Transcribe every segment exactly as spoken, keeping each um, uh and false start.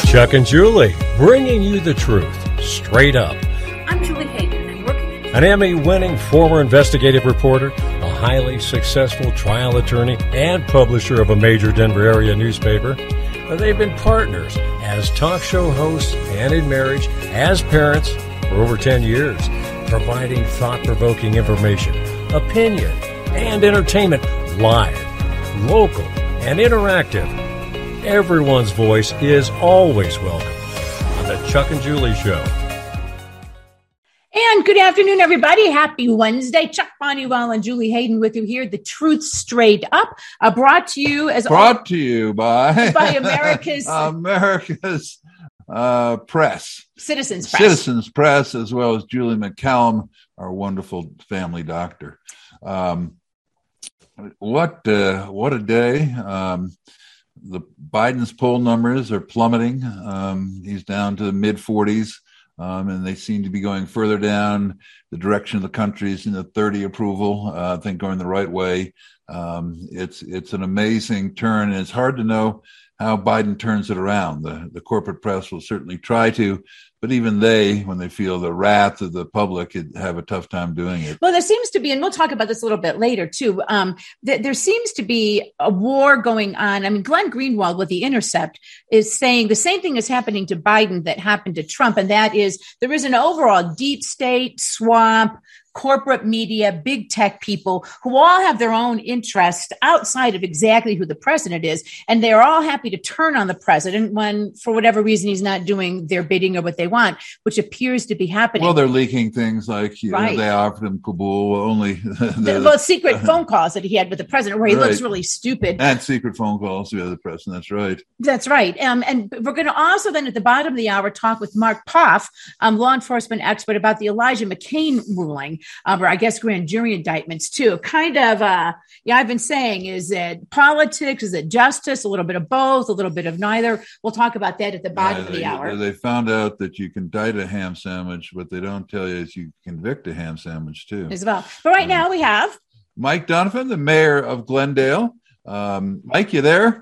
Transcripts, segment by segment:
Chuck and Julie, bringing you the truth, straight up. I'm Julie Hayden, and working An Emmy-winning former investigative reporter, a highly successful trial attorney, and publisher of a major Denver area newspaper. They've been partners as talk show hosts and in marriage, as parents for over ten years, providing thought-provoking information, opinion, and entertainment live, local, and interactive. Everyone's voice is always welcome on the Chuck and Julie Show. And good afternoon, everybody. Happy Wednesday. Chuck Bonniwell and Julie Hayden with you here. The Truth Straight Up, uh, brought to you as brought all, to you by by America's America's uh, Press, Citizens Press, Citizens Press, as well as Julie McCallum, our wonderful family doctor. Um, what uh, what a day! Um, the Biden's poll numbers are plummeting. Um, he's down to the mid forties. Um, and they seem to be going further down the direction of the country's in the thirty approval. Uh, I think going the right way. Um, it's it's an amazing turn, and it's hard to know how Biden turns it around. The the corporate press will certainly try to, but even they, when they feel the wrath of the public, have a tough time doing it. Well, there seems to be, and we'll talk about this a little bit later too, um, th- there seems to be a war going on. I mean, Glenn Greenwald with The Intercept is saying the same thing is happening to Biden that happened to Trump, and that is there is an overall deep state, swamp, corporate media, big tech people who all have their own interest outside of exactly who the president is. And they're all happy to turn on the president when, for whatever reason, he's not doing their bidding or what they want, which appears to be happening. Well, they're leaking things like you right. know, they offered him Kabul only. the, the, well, secret uh, phone calls that he had with the president where he right. looks really stupid. And secret phone calls to the other president. That's right. That's right. Um, and we're going to also then at the bottom of the hour talk with Mark Poff, um, law enforcement expert, about the Elijah McClain ruling. Um, or I guess grand jury indictments too. Kind of, uh, yeah, I've been saying, is it politics? Is it justice? A little bit of both, a little bit of neither. We'll talk about that at the bottom yeah, of the they, hour. They found out that you can indict a ham sandwich. What they don't tell you is you convict a ham sandwich too. As well. But right um, now we have Mike Donovan, the mayor of Glendale. Um, Mike, you there?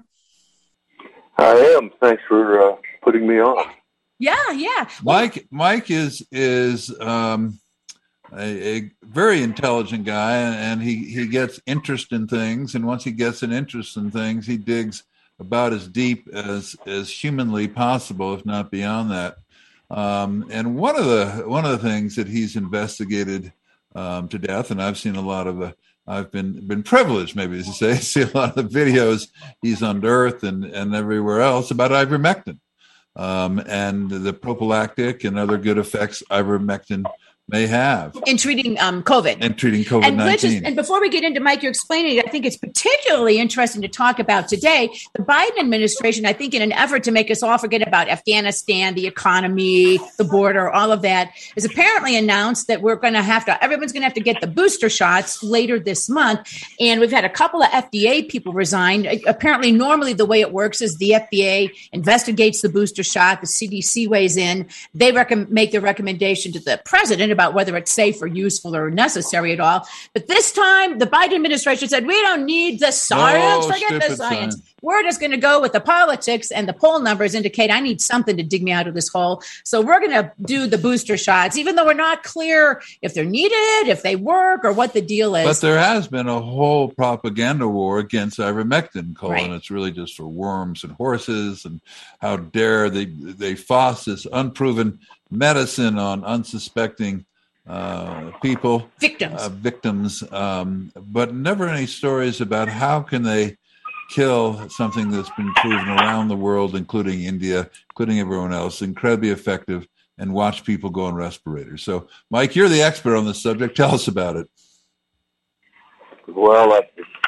I am. Thanks for uh, putting me on. Yeah, yeah. Mike, Mike is is. Um, A, a very intelligent guy, and he, he gets interest in things. And once he gets an interest in things, he digs about as deep as as humanly possible, if not beyond that. Um, and one of the one of the things that he's investigated um, to death, and I've seen a lot of, uh, I've been been privileged, maybe to say, see a lot of the videos he's unearthed and and everywhere else about ivermectin um, and the prophylactic and other good effects ivermectin may have in treating um, COVID. And treating COVID nineteen. And, and before we get into Mike, you're explaining it, I think it's particularly interesting to talk about today. The Biden administration, I think in an effort to make us all forget about Afghanistan, the economy, the border, all of that, has apparently announced that we're going to have to, everyone's going to have to get the booster shots later this month. And we've had a couple of F D A people resign. Apparently, normally the way it works is the F D A investigates the booster shot, the C D C weighs in, they rec- make the recommendation to the president about whether it's safe or useful or necessary at all. But this time, the Biden administration said, we don't need the science. No, Forget the science. Science. We're just going to go with the politics, and the poll numbers indicate I need something to dig me out of this hole. So we're going to do the booster shots, even though we're not clear if they're needed, if they work, or what the deal is. But there has been a whole propaganda war against ivermectin, calling right. it's really just for worms and horses, and how dare they, they foss this unproven medicine on unsuspecting uh, people, victims, uh, victims, um, but never any stories about how can they kill something that's been proven around the world, including India, including everyone else, incredibly effective, and watch people go on respirators. So, Mike, you're the expert on this subject. Tell us about it. Well, uh,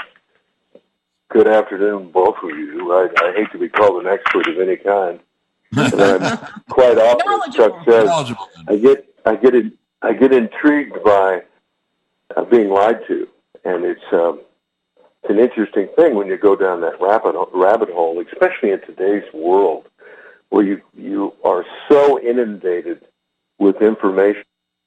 good afternoon, both of you. I, I hate to be called an expert of any kind. And I'm quite often, as Chuck says, I get, I get, in, I get intrigued by uh, being lied to, and it's, um, it's an interesting thing when you go down that rabbit rabbit hole, especially in today's world, where you you are so inundated with information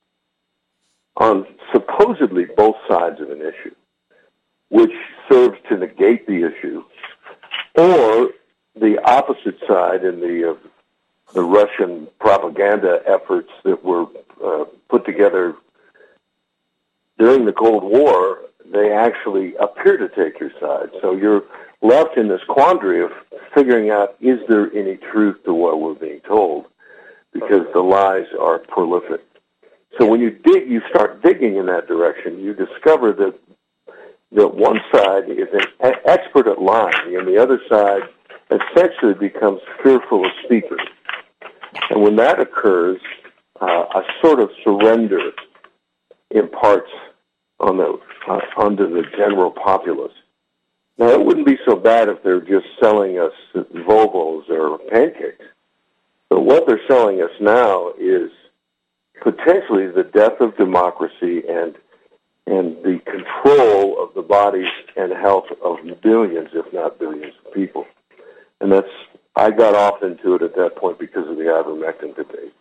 on supposedly both sides of an issue, which serves to negate the issue, or the opposite side in the uh, the Russian propaganda efforts that were uh, put together during the Cold War, they actually appear to take your side. So you're left in this quandary of figuring out, is there any truth to what we're being told? Because the lies are prolific. So when you dig, you start digging in that direction, you discover that that one side is an expert at lying, and the other side essentially becomes fearful of speakers. And when that occurs, uh, a sort of surrender imparts on the uh, onto the general populace. Now, it wouldn't be so bad if they're just selling us Volvos or pancakes, but what they're selling us now is potentially the death of democracy and and the control of the bodies and health of billions, if not billions, of people. And that's, I got off into it at that point because of the ivermectin debate.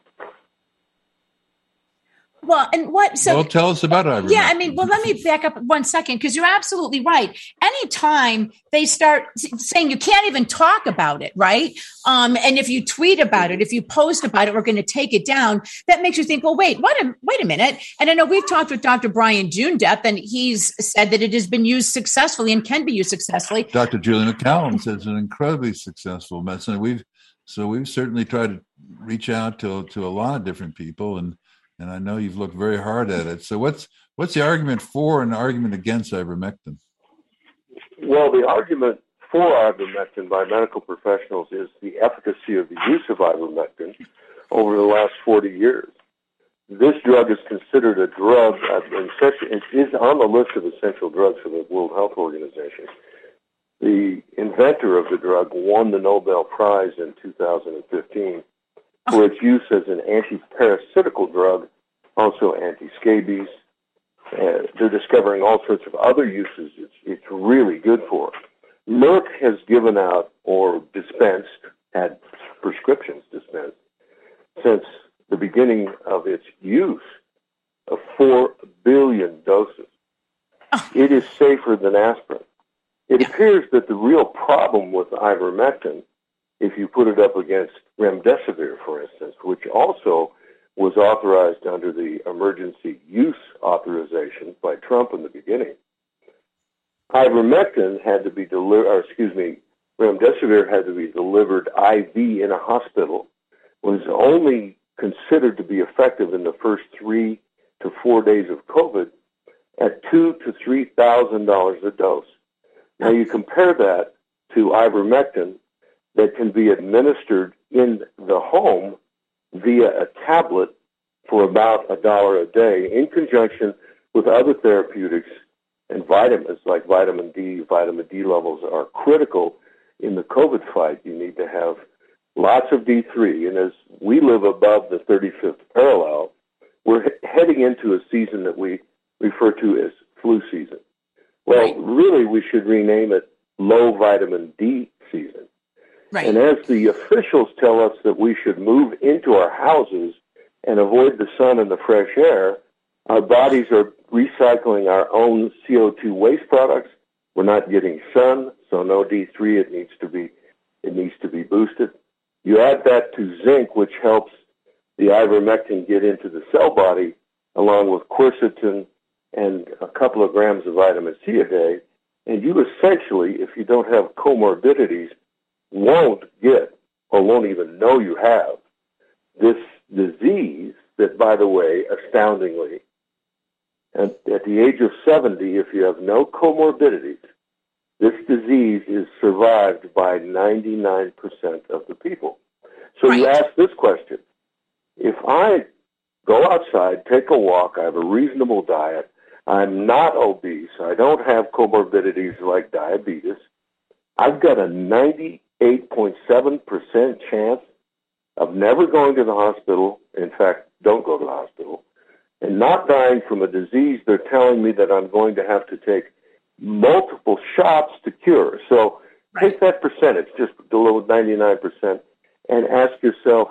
Well, and what, so. Well, tell us about ivermectin. Yeah, I mean, well, let me back up one second, because you're absolutely right. Anytime they start saying you can't even talk about it, right? Um, and if you tweet about it, if you post about it, we're going to take it down. That makes you think, well, wait, what a, wait a minute. And I know we've talked with Doctor Brian Joondath, and he's said that it has been used successfully and can be used successfully. Doctor Julie McCallum says it's an incredibly successful medicine. We've so we've certainly tried to reach out to to a lot of different people, and and I know you've looked very hard at it. So what's what's the argument for and the argument against ivermectin? Well, the argument for ivermectin by medical professionals is the efficacy of the use of ivermectin over the last forty years. This drug is considered a drug, it is on the list of essential drugs for the World Health Organization. The inventor of the drug won the Nobel Prize in two thousand fifteen for its use as an anti-parasitical drug, also anti-scabies. Uh, they're discovering all sorts of other uses it's, it's really good for. Merck has given out or dispensed, had prescriptions dispensed, since the beginning of its use of four billion doses. It is safer than aspirin. It appears that the real problem with ivermectin, if you put it up against remdesivir, for instance, which also was authorized under the emergency use authorization by Trump in the beginning, ivermectin had to be delivered, or excuse me, remdesivir had to be delivered I V in a hospital, was only considered to be effective in the first three to four days of COVID at two to three thousand dollars a dose. Now you compare that to ivermectin that can be administered in the home via a tablet for about a dollar a day, in conjunction with other therapeutics and vitamins like vitamin D. Vitamin D levels are critical in the COVID fight. You need to have lots of D three, and as we live above the thirty-fifth parallel, we're he- heading into a season that we refer to as flu season. Well, right. Really, we should rename it low vitamin D season. Right. And as the officials tell us that we should move into our houses and avoid the sun and the fresh air, our bodies are recycling our own C O two waste products. We're not getting sun, so no D three. It needs to be, it needs to be boosted. You add that to zinc, which helps the ivermectin get into the cell body, along with quercetin and a couple of grams of vitamin C a day, and you essentially, if you don't have comorbidities, won't get or won't even know you have this disease that, by the way, astoundingly, at, at the age of seventy, if you have no comorbidities, this disease is survived by ninety-nine percent of the people. So right. You ask this question: if I go outside, take a walk, I have a reasonable diet, I'm not obese, I don't have comorbidities like diabetes, I've got a ninety-eight point seven percent chance of never going to the hospital, in fact, don't go to the hospital, and not dying from a disease they're telling me that I'm going to have to take multiple shots to cure. So take that percentage, just below ninety-nine percent, and ask yourself,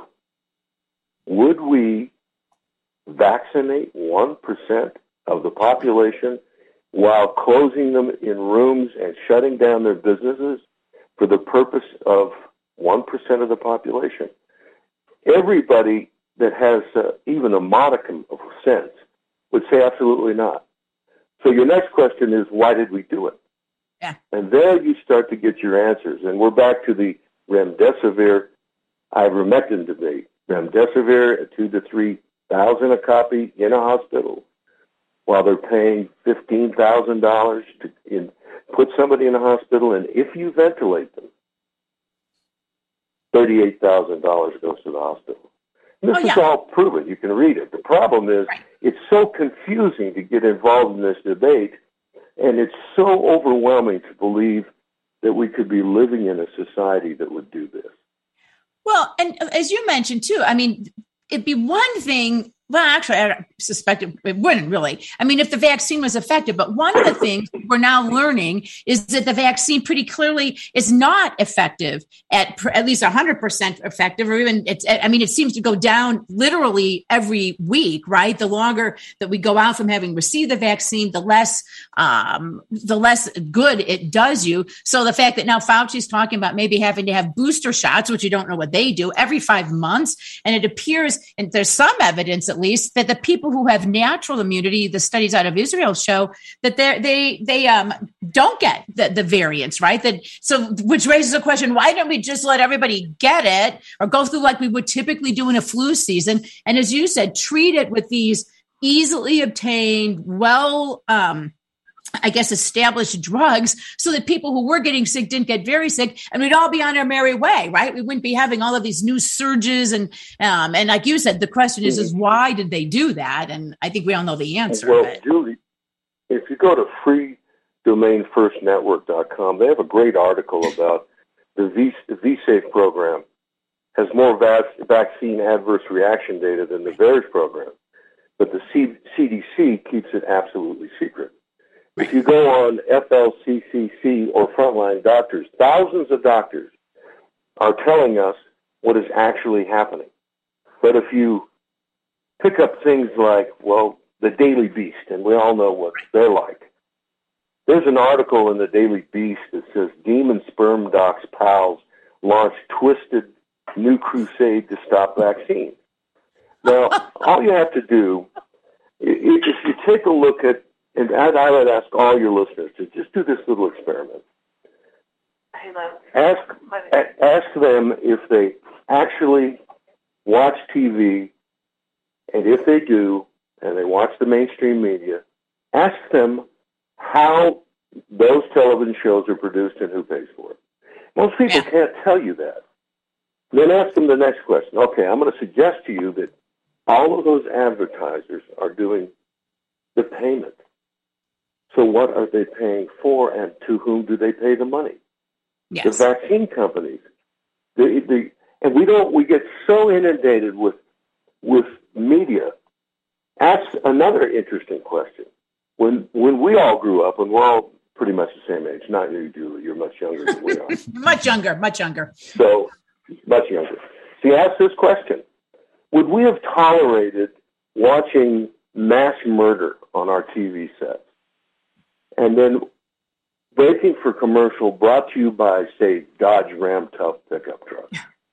would we vaccinate one percent of the population while closing them in rooms and shutting down their businesses for the purpose of one percent of the population? everybody that has uh, even a modicum of sense would say absolutely not. So your next question is, why did we do it? Yeah. And there you start to get your answers. And we're back to the remdesivir, ivermectin debate. Remdesivir at two to three thousand a copy in a hospital, while they're paying fifteen thousand dollars to in, put somebody in a hospital, and if you ventilate them, thirty-eight thousand dollars goes to the hospital. And this oh, yeah. is all proven. You can read it. The problem is right. It's so confusing to get involved in this debate, and it's so overwhelming to believe that we could be living in a society that would do this. Well, and as you mentioned, too, I mean, it'd be one thing. Well, actually, I suspect it, it wouldn't really. I mean, if the vaccine was effective, but one of the things we're now learning is that the vaccine pretty clearly is not effective at at least one hundred percent effective, or even it's, I mean, it seems to go down literally every week, right? The longer that we go out from having received the vaccine, the less, um, the less good it does you. So the fact that now Fauci's talking about maybe having to have booster shots, which you don't know what they do, every five months. And it appears, and there's some evidence at least, that the people who have natural immunity, the studies out of Israel show that they they they um don't get the, the variants, right? That so which raises a question: why don't we just let everybody get it, or go through like we would typically do in a flu season? And as you said, treat it with these easily obtained, well, um, I guess, established drugs, so that people who were getting sick didn't get very sick, and we'd all be on our merry way, right? We wouldn't be having all of these new surges. And um, and like you said, the question is, is why did they do that? And I think we all know the answer. Well, but. Julie, if you go to free domain first network dot com, they have a great article about the V, the V-Safe program has more vac- vaccine adverse reaction data than the VAERS program, but the C- CDC keeps it absolutely secret. If you go on F L C C C or Frontline Doctors, thousands of doctors are telling us what is actually happening. But if you pick up things like, well, the Daily Beast, and we all know what they're like. There's an article in the Daily Beast that says Demon Sperm Doc's pals launched twisted new crusade to stop vaccine. Now, all you have to do, if you take a look at, and I would ask all your listeners to just do this little experiment. Ask, ask them if they actually watch T V, and if they do, and they watch the mainstream media, ask them how those television shows are produced and who pays for it. Most people yeah. can't tell you that. Then ask them the next question. Okay, I'm going to suggest to you that all of those advertisers are doing the payment. So what are they paying for, and to whom do they pay the money? Yes. The vaccine companies. The, the, and we don't. We get so inundated with with media. Ask another interesting question. When when we all grew up, and we're all pretty much the same age. Not you, Julie. You're much younger than we are. much younger. Much younger. So much younger. So you ask this question: would we have tolerated watching mass murder on our T V sets? And then waiting for commercial brought to you by, say, Dodge Ram Tough pickup truck.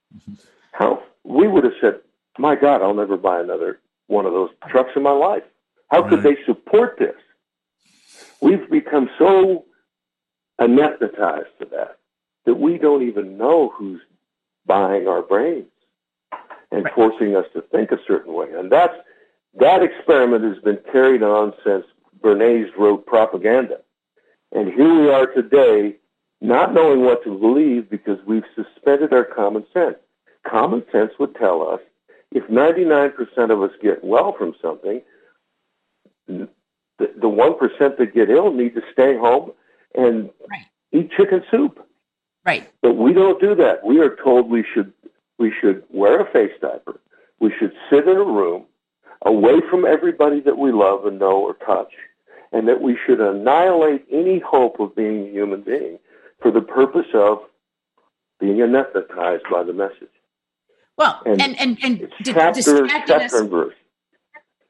How we would have said, my God, I'll never buy another one of those trucks in my life. How right. could they support this? We've become so anesthetized to that that we don't even know who's buying our brains and right. forcing us to think a certain way. And that's that experiment has been carried on since Bernays wrote Propaganda. And here we are today, not knowing what to believe because we've suspended our common sense. Common sense would tell us if ninety-nine percent of us get well from something, the, the one percent that get ill need to stay home and right. eat chicken soup. Right. But we don't do that. We are told we should we should wear a face diaper. We should sit in a room away from everybody that we love and know or touch, and that we should annihilate any hope of being a human being for the purpose of being anesthetized by the message. Well, and and and, and chapter, chapter and verse.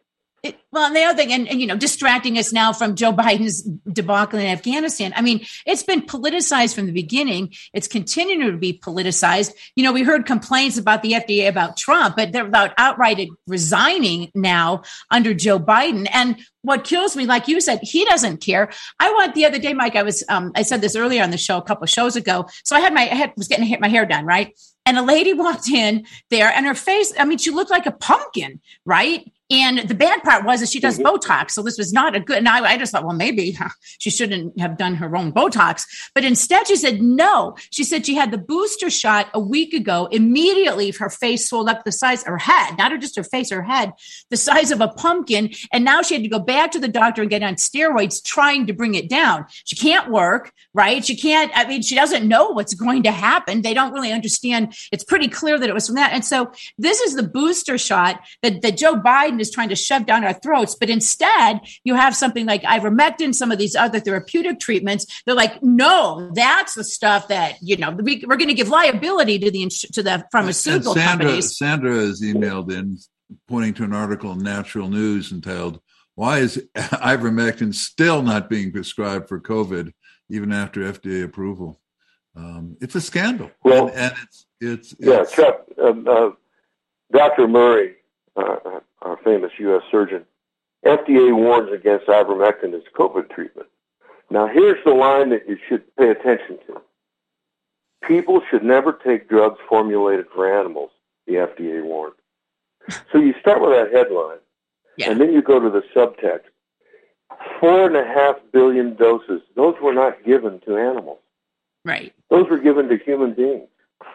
It, well, and the other thing, and, and, you know, distracting us now from Joe Biden's debacle in Afghanistan. I mean, it's been politicized from the beginning. It's continuing to be politicized. You know, we heard complaints about the F D A about Trump, but they're about outright resigning now under Joe Biden. And what kills me, like you said, he doesn't care. I went the other day, Mike, I was, um, I said this earlier on the show, a couple of shows ago. So I had my, I had, was getting my hair done, right? And a lady walked in there and her face, I mean, she looked like a pumpkin, right? And the bad part was that she does Botox. So this was not a good, and I, I just thought, well, maybe huh, she shouldn't have done her own Botox. But instead she said, no, she said she had the booster shot a week ago. Immediately her face swelled up the size of her head, not just her face, her head, the size of a pumpkin. And now she had to go back to the doctor and get on steroids trying to bring it down. She can't work, right? She can't, I mean, she doesn't know what's going to happen. They don't really understand. It's pretty clear that it was from that. And so this is the booster shot that, that Joe Biden is trying to shove down our throats. But instead, you have something like ivermectin, some of these other therapeutic treatments. They're like, no, that's the stuff that, you know, we, we're going to give liability to the to the pharmaceutical and Sandra, companies. Sandra has emailed in pointing to an article in Natural News entitled, "Why is ivermectin still not being prescribed for COVID even after F D A approval?" Um, it's a scandal. Well, and, and it's, it's, yeah, it's, Chuck, um, uh, Doctor Murray, uh, our famous U S surgeon, F D A warns against ivermectin as COVID treatment. Now, here's the line that you should pay attention to. People should never take drugs formulated for animals, the F D A warned. So you start with that headline, yeah. and then you go to the subtext. Four and a half billion doses. Those were not given to animals. Right. Those were given to human beings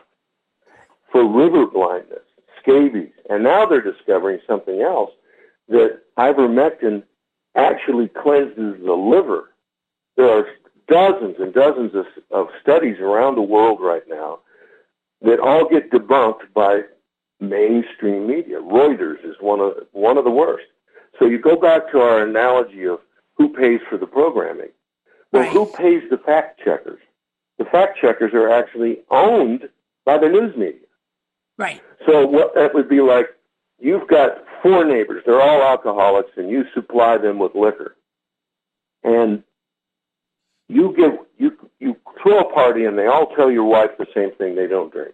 for river blindness, scabies. And now they're discovering something else, that ivermectin actually cleanses the liver. There are dozens and dozens of, of studies around the world right now that all get debunked by mainstream media. Reuters is one of one of the worst. So you go back to our analogy of who pays for the programming. Well, right. Who pays the fact checkers? The fact checkers are actually owned by the news media. Right. So what that would be like, you've got four neighbors, they're all alcoholics, and you supply them with liquor. And you give you you throw a party and they all tell your wife the same thing, they don't drink.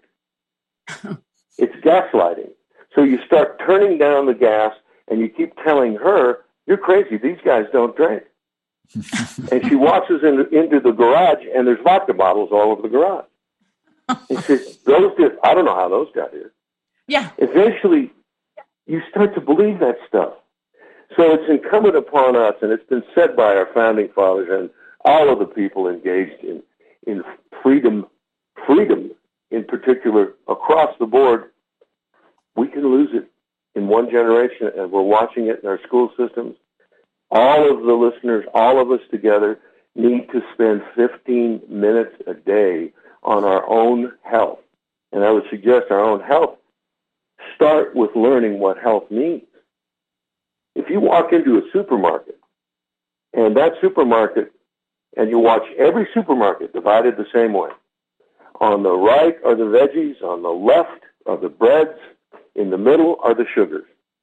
It's gaslighting. So you start turning down the gas and you keep telling her, you're crazy, these guys don't drink. And she walks us in, into the garage and there's vodka bottles all over the garage. And she says, those did, I don't know how those got here. Yeah. Eventually, you start to believe that stuff. So it's incumbent upon us, and it's been said by our founding fathers and all of the people engaged in, in freedom, freedom in particular, across the board, we can lose it in one generation, and we're watching it in our school systems. All of the listeners, all of us together, need to spend fifteen minutes a day on our own health. And I would suggest our own health start with learning what health means. If you walk into a supermarket, and that supermarket, and you watch every supermarket divided the same way. On the right are the veggies, on the left are the breads, in the middle are the sugars.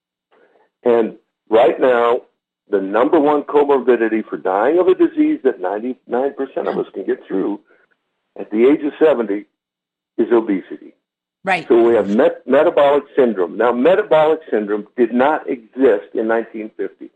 And right now, the number one comorbidity for dying of a disease that ninety-nine percent of us can get through at the age of seventy is obesity. Right. So we have met- metabolic syndrome. Now, metabolic syndrome did not exist in nineteen fifty.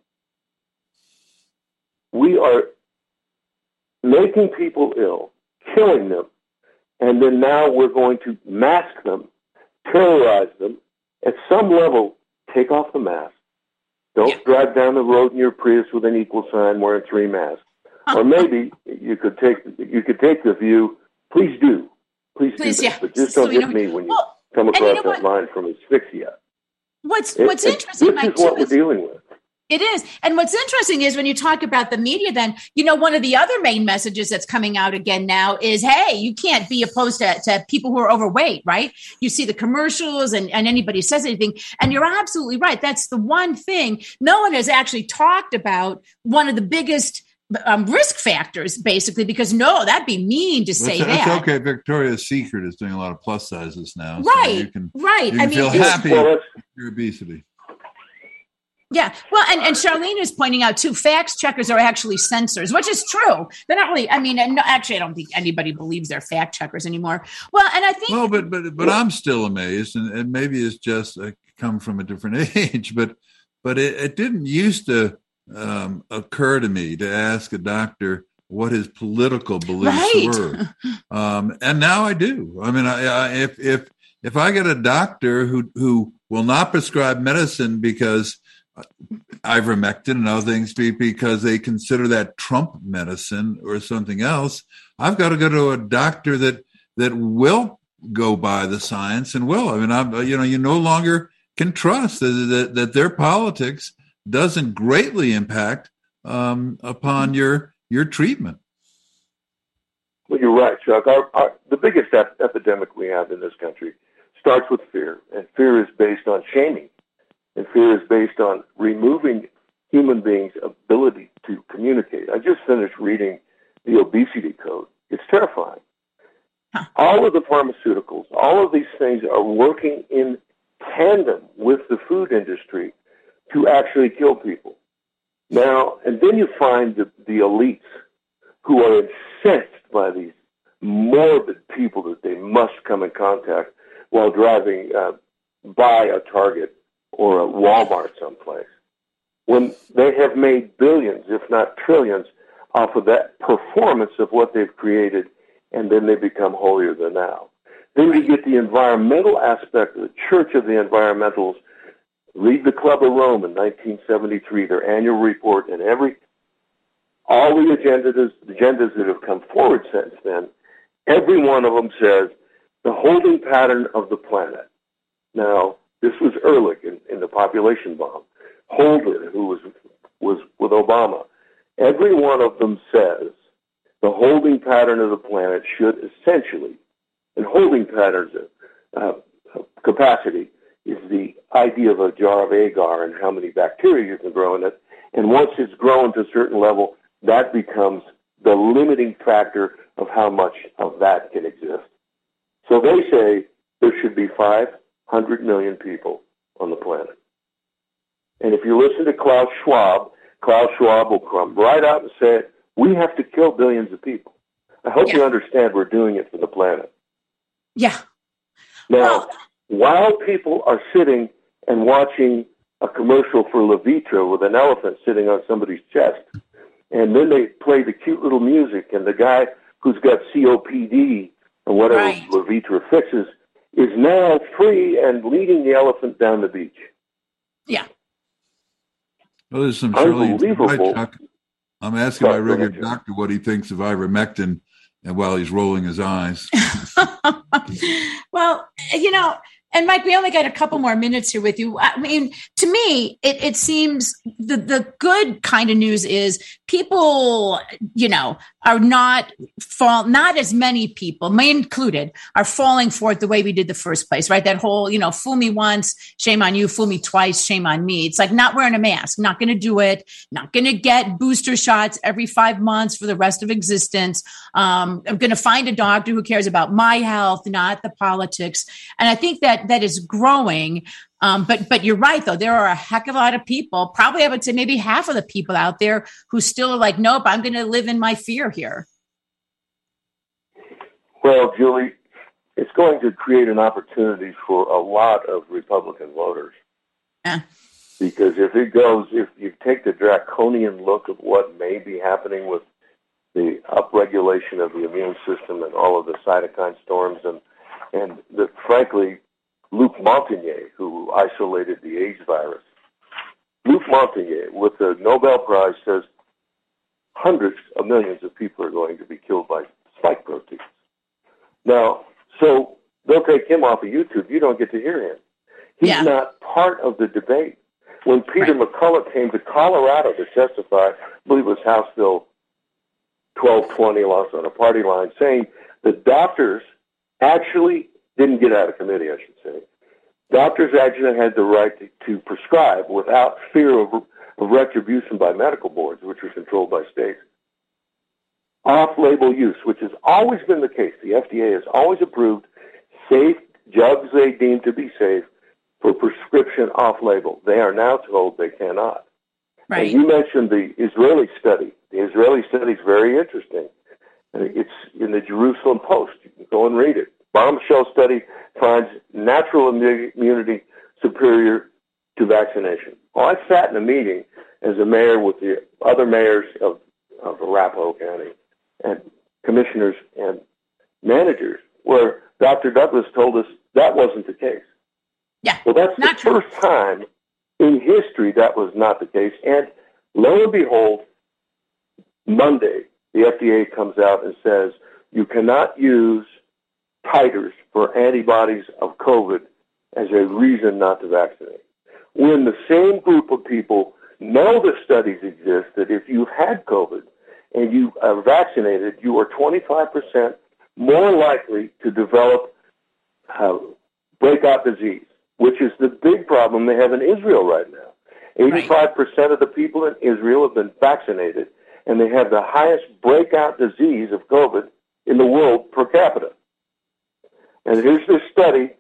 We are making people ill, killing them, and then now we're going to mask them, terrorize them. At some level, take off the mask. Don't yeah. drive down the road in your Prius with an equal sign wearing three masks. Or maybe you could take you could take the view, please do. Please, please do yeah. But just so don't hit me when you well, come across you know that what? line from asphyxia. What's it, what's interesting, This Mike, is what too, we're is, dealing with. It is. And what's interesting is when you talk about the media, then, you know, one of the other main messages that's coming out again now is, hey, you can't be opposed to, to people who are overweight, right? You see the commercials and, and anybody says anything. And you're absolutely right. That's the one thing. No one has actually talked about one of the biggest um, risk factors, basically, because no, that'd be mean to say that's, that. That's okay. Victoria's Secret is doing a lot of plus sizes now. Right. So you can, right. You can I mean, feel happy with your obesity. Yeah. Well, and, and Charlene is pointing out too, fact checkers are actually censors, which is true. They're not really, I mean, no, actually, I don't think anybody believes they're fact checkers anymore. Well, and I think. Well, but, but, but I'm still amazed, and, and maybe it's just uh, come from a different age, but, but it, it didn't used to um, occur to me to ask a doctor what his political beliefs right. were. Um, and now I do. I mean, I, I, if, if, if I get a doctor who, who will not prescribe medicine because ivermectin and other things because they consider that Trump medicine or something else, I've got to go to a doctor that that will go by the science and will. I mean, I'm, you know, you no longer can trust that, that, that their politics doesn't greatly impact um, upon your your treatment. Well, you're right, Chuck. Our, our, the biggest ep- epidemic we have in this country starts with fear, and fear is based on shaming. And fear is based on removing human beings' ability to communicate. I just finished reading the obesity code. It's terrifying. Huh. All of the pharmaceuticals, all of these things are working in tandem with the food industry to actually kill people. Now, and then you find the, the elites who are incensed by these morbid people that they must come in contact while driving uh, by a Target or a Walmart someplace, when they have made billions, if not trillions, off of that performance of what they've created, and then they become holier than thou. Then you get the environmental aspect of the Church of the Environmentals. Read the Club of Rome in nineteen seventy-three, their annual report, and every all the agendas, agendas that have come forward since then, every one of them says the holding pattern of the planet. Now, this was Ehrlich in, in the population bomb. Holder, who was was with Obama. Every one of them says the holding pattern of the planet should essentially, and holding patterns of uh, capacity is the idea of a jar of agar and how many bacteria you can grow in it. And once it's grown to a certain level, that becomes the limiting factor of how much of that can exist. So they say there should be five hundred million people on the planet. And if you listen to Klaus Schwab, Klaus Schwab will come right out and say, we have to kill billions of people. I hope yeah. you understand we're doing it for the planet. Yeah. Now, well, while people are sitting and watching a commercial for Levitra with an elephant sitting on somebody's chest, and then they play the cute little music, and the guy who's got C O P D or whatever right. Levitra fixes is now free and leading the elephant down the beach. Yeah. Well, there's some unbelievable. Right, I'm asking Sorry, my regular doctor what he thinks of ivermectin, and while he's rolling his eyes. Well, you know, and Mike, we only got a couple more minutes here with you. I mean, to me, it, it seems the, the good kind of news is people, you know, are not fall, not as many people, me included, are falling for it the way we did the first place, right? That whole, you know, fool me once, shame on you, fool me twice, shame on me. It's like not wearing a mask, not going to do it, not going to get booster shots every five months for the rest of existence. Um, I'm going to find a doctor who cares about my health, not the politics. And I think that that is growing. Um, but but you're right, though. There are a heck of a lot of people, probably I would say maybe half of the people out there who still are like, nope, I'm going to live in my fear here. Well, Julie, it's going to create an opportunity for a lot of Republican voters. Eh. Because if it goes, if you take the draconian look of what may be happening with the upregulation of the immune system and all of the cytokine storms and, and the, frankly, Luc Montagnier, who isolated the AIDS virus. Luc Montagnier, with the Nobel Prize, says hundreds of millions of people are going to be killed by spike proteins. Now, so they'll take him off of YouTube. You don't get to hear him. He's yeah. not part of the debate. When Peter right. McCullough came to Colorado to testify, I believe it was House Bill twelve twenty, lost on a party line, saying that doctors actually didn't get out of committee, I should say. Doctors actually had the right to, to prescribe without fear of, of retribution by medical boards, which are controlled by states. Off-label use, which has always been the case. The F D A has always approved safe drugs they deem to be safe for prescription prescription off-label. They are now told they cannot. Right. And you mentioned the Israeli study. The Israeli study is very interesting. It's in the Jerusalem Post. You can go and read it. Bombshell study finds natural immunity superior to vaccination. Well, I sat in a meeting as a mayor with the other mayors of, of Arapahoe County and commissioners and managers where Doctor Douglas told us that wasn't the case. Yeah, well, that's the true. first time in history that was not the case. And lo and behold, Monday, the F D A comes out and says you cannot use titers for antibodies of COVID as a reason not to vaccinate. When the same group of people know the studies exist that if you had COVID and you are vaccinated, you are twenty-five percent more likely to develop uh, breakout disease, which is the big problem they have in Israel right now. eighty-five percent of the people in Israel have been vaccinated, and they have the highest breakout disease of COVID in the world per capita. And here's this study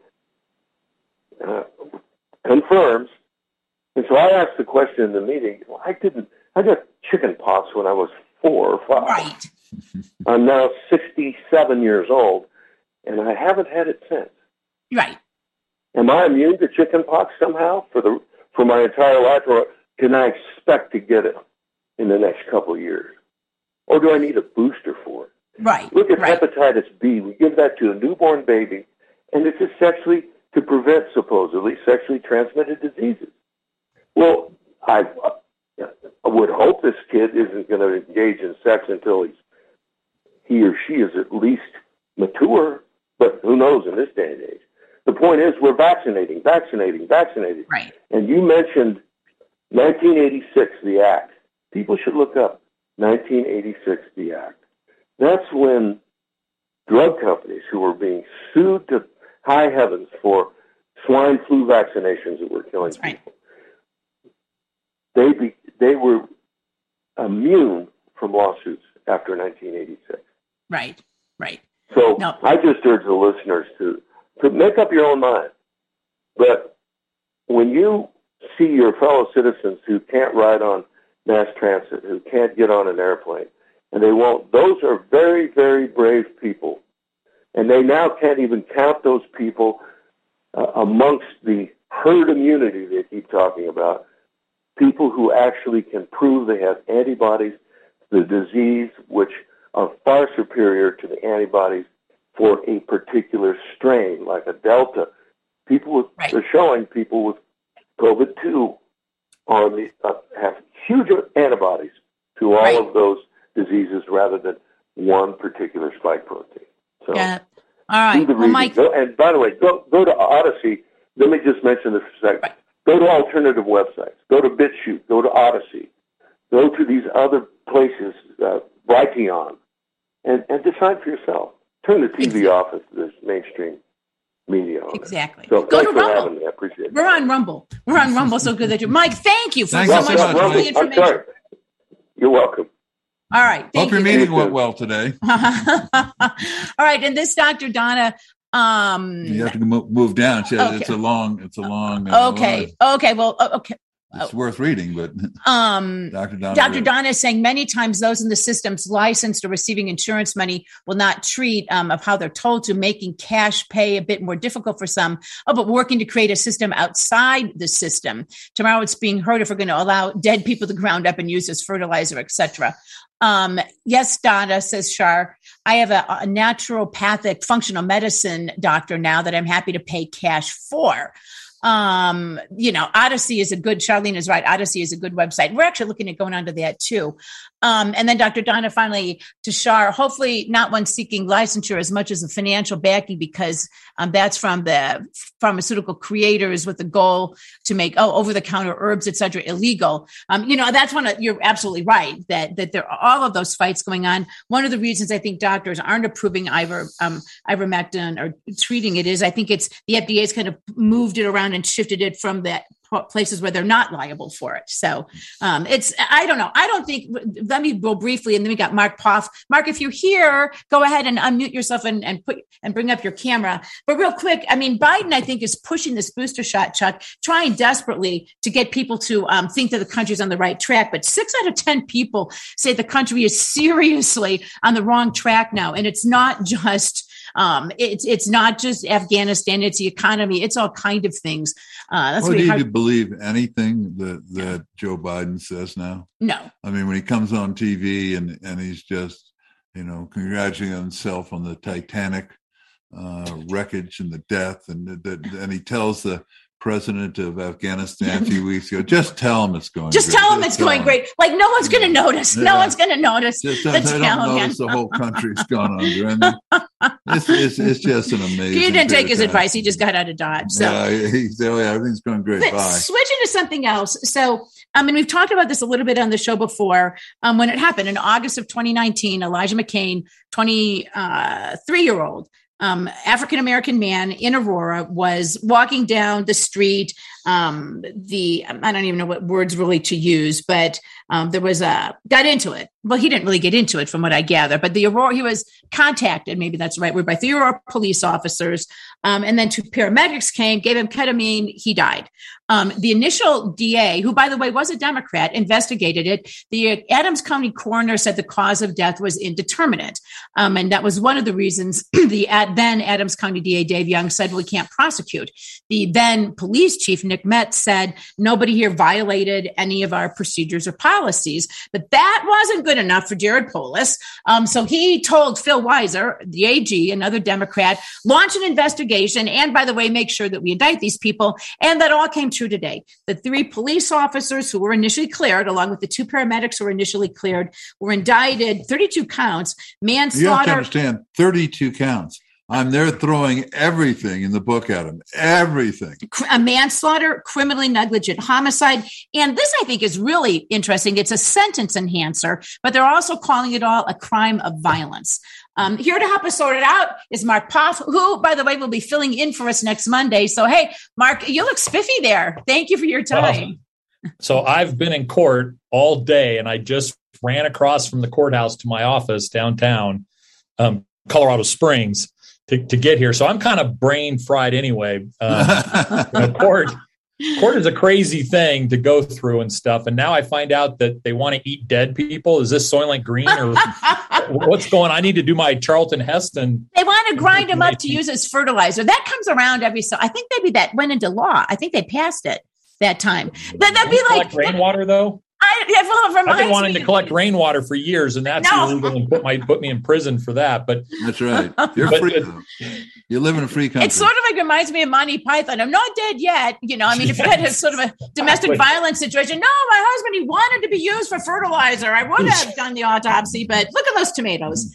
uh, confirms. And so I asked the question in the meeting, well, I didn't, I got chicken pox when I was four or five. Right. I'm now sixty-seven years old, and I haven't had it since. Right. Am I immune to chicken pox somehow for the for my entire life, or can I expect to get it in the next couple of years? Or do I need a booster for it? Right. Look at right. hepatitis B. We give that to a newborn baby, and it's a sexually, to prevent supposedly sexually transmitted diseases. Well, I, I would hope this kid isn't going to engage in sex until he's, he or she is at least mature, but who knows in this day and age. The point is we're vaccinating, vaccinating, vaccinating. Right. And you mentioned nineteen eighty-six, the Act. People should look up nineteen eighty-six, the Act. That's when drug companies who were being sued to high heavens for swine flu vaccinations that were killing That's right. people, they be, they were immune from lawsuits after nineteen eighty-six. Right, right. So no. I just urge the listeners to, to make up your own mind. But when you see your fellow citizens who can't ride on mass transit, who can't get on an airplane, and they won't, those are very, very brave people. And they now can't even count those people uh, amongst the herd immunity they keep talking about, people who actually can prove they have antibodies to the disease, which are far superior to the antibodies for a particular strain, like a Delta. People with, right. they're showing people with COVID two on the, uh, have huge antibodies to all right. of those diseases rather than one particular spike protein. So, yeah. All right. Well, Mike. Go, and by the way, go go to Odyssey. Let me just mention this for a second. Right. Go to alternative websites. Go to BitChute. Go to Odyssey. Go to these other places, uh, Brighteon, and, and decide for yourself. Turn the T V exactly. off if there's mainstream media on Exactly. it. So go thanks to for Rumble. having me. I appreciate it. We're on Rumble. We're on Rumble. So good that you, Mike. Thank you for Thanks so so much much, for the Mike. information. I'm sorry. You're welcome. All right. Thank Hope your you. meeting went well today. All right. And this Doctor Donna. Um, you have to move down. It's, okay. it's a long, it's a long. Uh, okay. line. Okay. Well, okay. It's worth reading, but um, Doctor Donna, Doctor Donna is saying many times those in the systems licensed or receiving insurance money will not treat um, of how they're told to, making cash pay a bit more difficult for some. Oh, but working to create a system outside the system. Tomorrow it's being heard if we're going to allow dead people to ground up and use as fertilizer, et cetera. Um, yes, Donna, says Shar, I have a, a naturopathic functional medicine doctor now that I'm happy to pay cash for. Um, you know, Odyssey is a good, Charlene is right. Odyssey is a good website. We're actually looking at going onto that too. Um, and then Doctor Donna, finally to Shar, hopefully not one seeking licensure as much as a financial backing, because um, that's from the pharmaceutical creators with the goal to make, oh, over-the-counter herbs, et cetera, illegal. Um, you know, that's one of, you're absolutely right that, that there are all of those fights going on. One of the reasons I think doctors aren't approving iver, um, ivermectin or treating it is I think it's the F D A's kind of moved it around and shifted it from that places where they're not liable for it. So um, it's, I don't know. I don't think, let me go briefly. And then we got Mark Poff. Mark, if you're here, go ahead and unmute yourself and, and put and bring up your camera. But real quick, I mean, Biden, I think, is pushing this booster shot, Chuck, trying desperately to get people to um, think that the country's on the right track. But six out of ten people say the country is seriously on the wrong track now. And it's not just Um, it's it's not just Afghanistan; it's the economy. It's all kind of things. Uh, that's well, really do hard. you believe anything that, that Joe Biden says now? No. I mean, when he comes on T V and, and he's just, you know, congratulating himself on the Titanic uh, wreckage and the death, and the, and he tells the president of Afghanistan a few weeks ago, just tell him it's going just great. tell him just it's tell going him. great. Like no one's going to notice. Yeah. No one's going to notice. Just don't, they don't notice the whole country's gone under. And it's, it's, it's just an amazing. He didn't take his time. advice. He just got out of Dodge. So yeah, he said, oh, yeah, everything's going great. But bye. Switching to something else. So, I mean, we've talked about this a little bit on the show before. Um, when it happened in August of twenty nineteen, Elijah McClain, twenty-three-year-old, Um, African-American man in Aurora was walking down the street. Um, the, I don't even know what words really to use, but um, there was a, got into it. Well, he didn't really get into it from what I gather, but the Aurora, he was contacted, maybe that's the right word, by three Aurora police officers. Um, and then two paramedics came, gave him ketamine. He died. Um, the initial D A, who, by the way, was a Democrat, investigated it. The Adams County coroner said the cause of death was indeterminate. Um, and that was one of the reasons the then Adams County D A Dave Young said, well, we can't prosecute. The then police chief, Nick Metz, said nobody here violated any of our procedures or policies. But that wasn't good enough for Jared Polis. Um, so he told Phil Weiser, the A G, another Democrat, launch an investigation. And by the way, make sure that we indict these people. And that all came true today. The three police officers who were initially cleared, along with the two paramedics who were initially cleared, were indicted, thirty-two counts, manslaughter. You have to understand, thirty-two counts. I'm there throwing everything in the book at him, everything. A manslaughter, criminally negligent homicide. And this, I think, is really interesting. It's a sentence enhancer, but they're also calling it all a crime of violence. Um, here to help us sort it out is Mark Poff, who, by the way, will be filling in for us next Monday. So, hey, Mark, you look spiffy there. Thank you for your time. Well, so I've been in court all day, and I just ran across from the courthouse to my office downtown, um, Colorado Springs. To, to get here. So I'm kind of brain fried anyway. Um, you know, court, court is a crazy thing to go through and stuff. And now I find out that they want to eat dead people. Is this Soylent Green or what's going on? I need to do my Charlton Heston. They want to grind them up to use as fertilizer. That comes around every so. I think maybe that went into law. I think they passed it that time. That, that'd be like rainwater though. I, well, I've been wanting to collect rainwater for years, and that's no. illegal and put my put me in prison for that. But that's right. You're but, free. You live in a free country. It sort of like reminds me of Monty Python. I'm not dead yet. You know, I mean, if you had a sort of a domestic violence situation, no, my husband, he wanted to be used for fertilizer. I would have done the autopsy, but look at those tomatoes.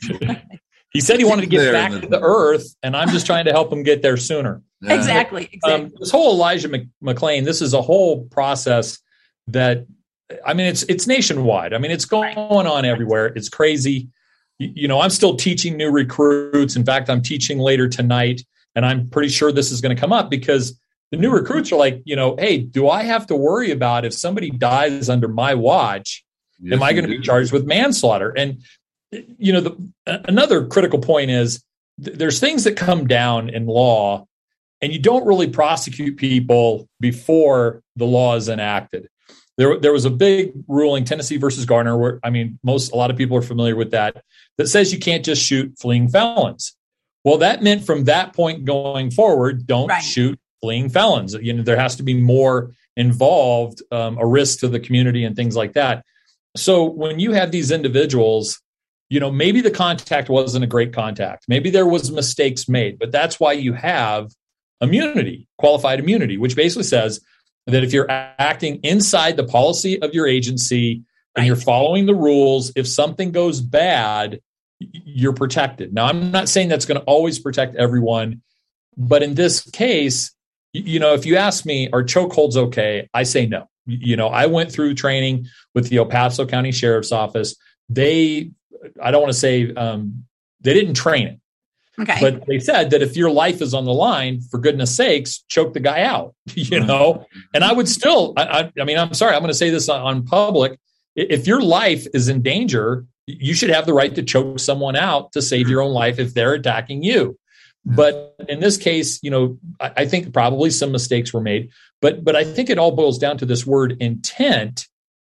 He said he wanted to get back to the earth, and I'm just trying to help him get there sooner. Yeah. Exactly. exactly. Um, this whole Elijah McClain, this is a whole process that. I mean, it's it's nationwide. I mean, it's going on everywhere. It's crazy. You, you know, I'm still teaching new recruits. In fact, I'm teaching later tonight, and I'm pretty sure this is going to come up because the new recruits are like, you know, hey, do I have to worry about if somebody dies under my watch? Yes, am I going to be charged with manslaughter? And, you know, the, another critical point is th- there's things that come down in law, and you don't really prosecute people before the law is enacted. There, there was a big ruling, Tennessee versus Garner, where, I mean, most, a lot of people are familiar with that, that says you can't just shoot fleeing felons. Well, that meant from that point going forward, don't right. shoot fleeing felons. You know, there has to be more involved, um, a risk to the community and things like that. So when you have these individuals, you know, maybe the contact wasn't a great contact. Maybe there was mistakes made, but that's why you have immunity, qualified immunity, which basically says that if you're acting inside the policy of your agency and right. you're following the rules, if something goes bad, you're protected. Now, I'm not saying that's going to always protect everyone, but in this case, you know, if you ask me, are chokeholds okay? I say no. You know, I went through training with the El Paso County Sheriff's Office. They, I don't want to say um, they didn't train it, Okay. But they said that if your life is on the line, for goodness sakes, choke the guy out, you know? And I would still, I, I, I mean, I'm sorry, I'm going to say this on, on public. If your life is in danger, you should have the right to choke someone out to save your own life if they're attacking you. But in this case, you know, I, I think probably some mistakes were made, but, but I think it all boils down to this word intent.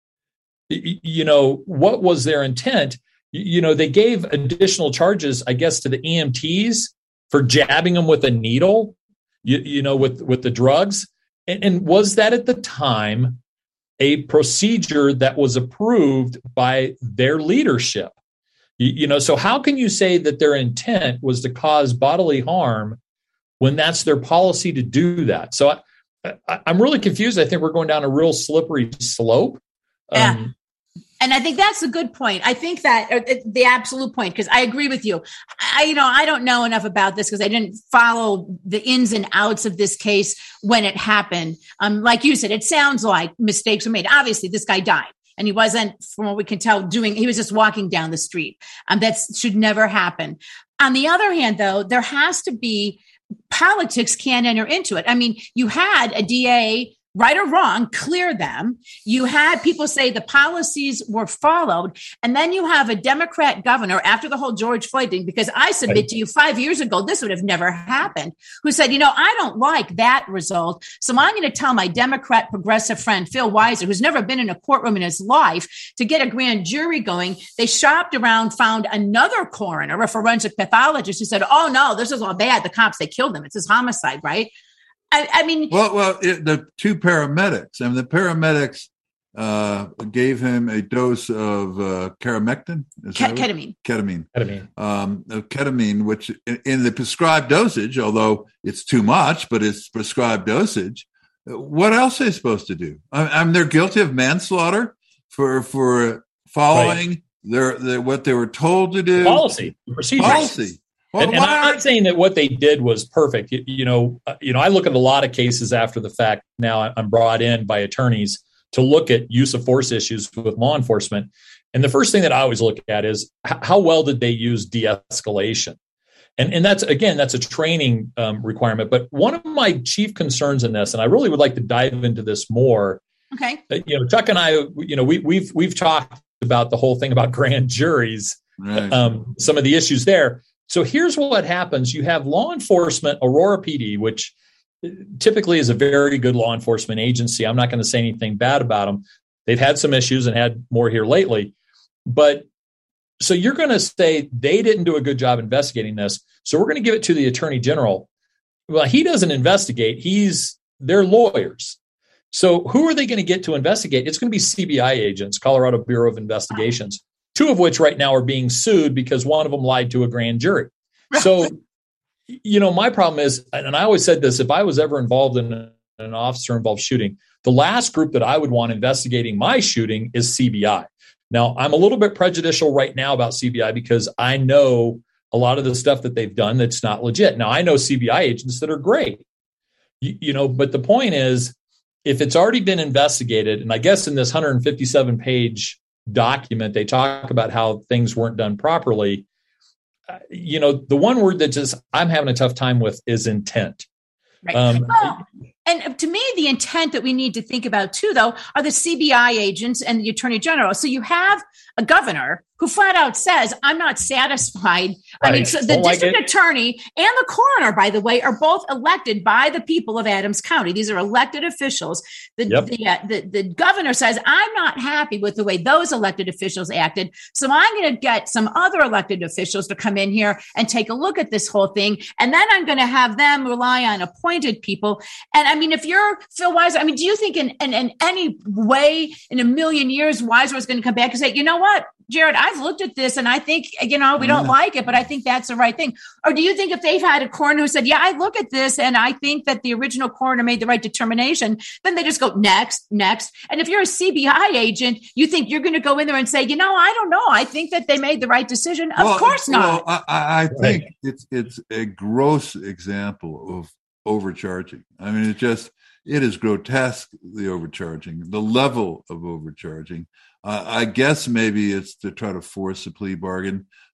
You know, what was their intent? You know, they gave additional charges, I guess, to the E M Ts for jabbing them with a needle, you, you know, with, with the drugs. And, and was that at the time a procedure that was approved by their leadership? You, you know, so how can you say that their intent was to cause bodily harm when that's their policy to do that? So I, I, I'm really confused. I think we're going down a real slippery slope. Yeah. Um, And I think that's a good point. I think that uh, the absolute point, because I agree with you. I, you know, I don't know enough about this because I didn't follow the ins and outs of this case when it happened. Um, like you said, it sounds like mistakes were made. Obviously, this guy died, and he wasn't, from what we can tell, doing. He was just walking down the street. Um, that should never happen. On the other hand, though, there has to be politics can't enter into it. I mean, you had a D A. Right or wrong, clear them. You had people say the policies were followed. And then you have a Democrat governor after the whole George Floyd thing, because I submit right. to you five years ago, this would have never happened, who said, you know, I don't like that result. So I'm going to tell my Democrat progressive friend, Phil Weiser, who's never been in a courtroom in his life, to get a grand jury going. They shopped around, found another coroner, a forensic pathologist, who said, oh, no, this is all bad. The cops, they killed him. It's his homicide, right? I, I mean, well, well, it, the two paramedics. I mean, the paramedics uh, gave him a dose of uh, caramectin, is Ke- ketamine, ketamine, ketamine, um, of ketamine, which in, in the prescribed dosage, although it's too much, but it's prescribed dosage. What else are they supposed to do? I, I mean, they're guilty of manslaughter for for following right. their, their what they were told to do. Policy, procedures. Policy. Well, and, and I'm not saying that what they did was perfect. You, you know, uh, you know, I look at a lot of cases after the fact. Now I'm brought in by attorneys to look at use of force issues with law enforcement. And the first thing that I always look at is h- how well did they use de-escalation? And, and that's, again, that's a training um, requirement. But one of my chief concerns in this, and I really would like to dive into this more. Okay. Uh, you know, Chuck and I, you know, we, we've, we've talked about the whole thing about grand juries, right. um, some of the issues there. So here's what happens. You have law enforcement, Aurora P D, which typically is a very good law enforcement agency. I'm not going to say anything bad about them. They've had some issues and had more here lately. But so you're going to say they didn't do a good job investigating this. So we're going to give it to the attorney general. Well, he doesn't investigate. He's they're lawyers. So who are they going to get to investigate? It's going to be C B I agents, Colorado Bureau of Investigations. Two of which right now are being sued because one of them lied to a grand jury. So, you know, my problem is, and I always said this, if I was ever involved in an officer-involved shooting, the last group that I would want investigating my shooting is C B I. Now, I'm a little bit prejudicial right now about C B I because I know a lot of the stuff that they've done that's not legit. Now, I know C B I agents that are great, you, you know, but the point is, if it's already been investigated, and I guess in this one hundred fifty-seven page document, they talk about how things weren't done properly. Uh, you know, the one word that just I'm having a tough time with is intent. Right. Um, well, and to me, the intent that we need to think about too, though, are the C B I agents and the attorney general. So you have a governor who flat out says, I'm not satisfied. Right. I mean, so the Don't district like attorney and the coroner, by the way, are both elected by the people of Adams County. These are elected officials. The, yep. the, uh, the, the governor says, I'm not happy with the way those elected officials acted. So I'm going to get some other elected officials to come in here and take a look at this whole thing. And then I'm going to have them rely on appointed people. And I mean, if you're Phil Weiser, I mean, do you think in, in, in any way in a million years, Weiser is going to come back and say, you know what, Jared, I've looked at this and I think, you know, we don't like it, but I think that's the right thing. Or do you think if they've had a coroner who said, yeah, I look at this and I think that the original coroner made the right determination, then they just go next, next. And if you're a C B I agent, you think you're going to go in there and say, you know, I don't know. I think that they made the right decision. Of well, course not. Well, I, I think right. it's, it's a gross example of overcharging. I mean, it just, it is grotesque, the overcharging, the level of overcharging. Uh, I guess maybe it's to try to force a plea bargain,